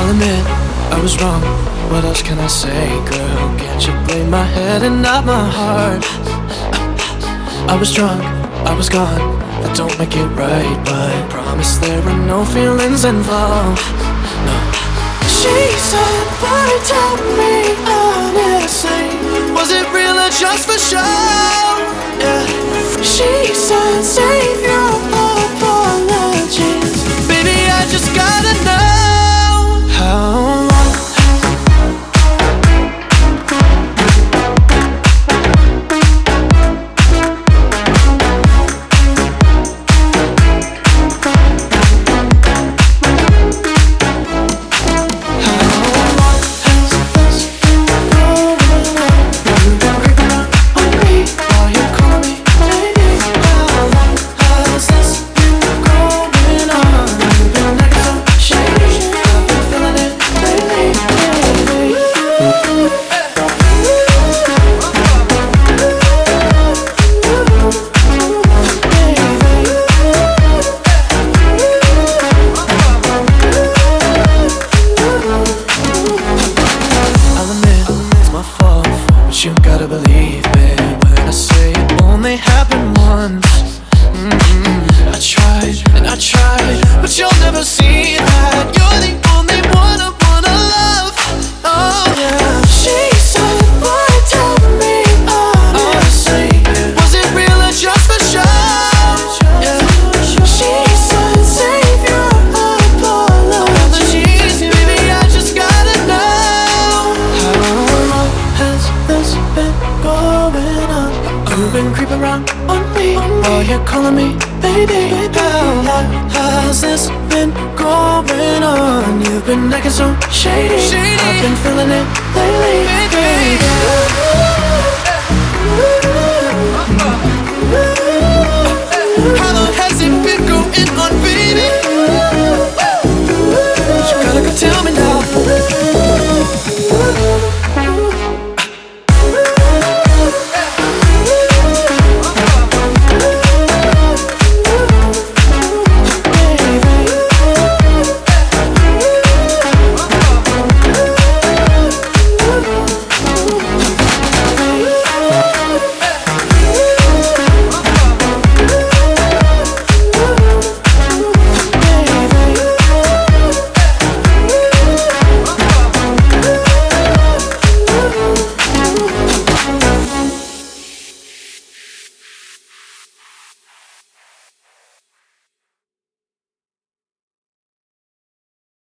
I'll admit I was wrong. What else can I say, girl? Can't you blame my head and not my heart? I was drunk, I was gone. That don't make it right, but promise there are no feelings involved. No. She said, boy, tell me honestly, was it real or just for show? Yeah. She said, save your apologies. Baby, I just gotta know how long. You gotta believe me when I say it only happened once. I tried and I tried, but you'll never see that. You're the only one I wanna love. Oh yeah. She said, boy, tell me honestly, was it real or just for show? Yeah. She said, save your apologies. Baby, I just gotta know how long has this been going on? You've been creeping around on me while you're calling me baby. How has this been going on? You've been acting so shady. I've been feeling it lately, baby.